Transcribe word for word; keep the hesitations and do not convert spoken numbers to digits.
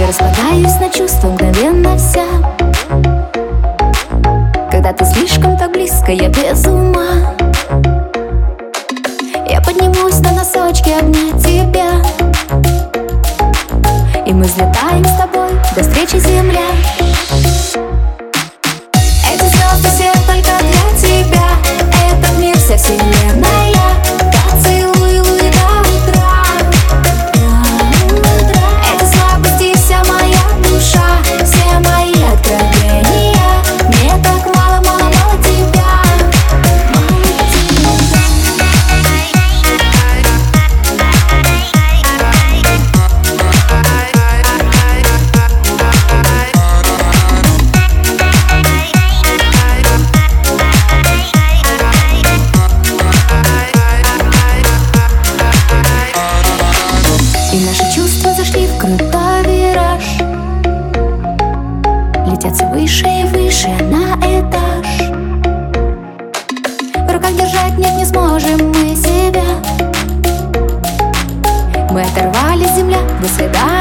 распадаюсь на чувства мгновенно вся. Когда ты слишком так близко, я без ума. Я поднимусь на носочки обнять тебя, и мы взлетаем с тобой до встречи, земля. Эти звезды все только для тебя. Этот мир, вся вселенная. Поцелуй до утра. Это слабости, вся моя душа, все мои откровения. Мне так мало, мало, мало тебя. И наши чувства зашли в крутой вираж, летят все выше и выше на этаж. В руках держать нет, не сможем мы себя. Мы оторвались, земля, до свидания.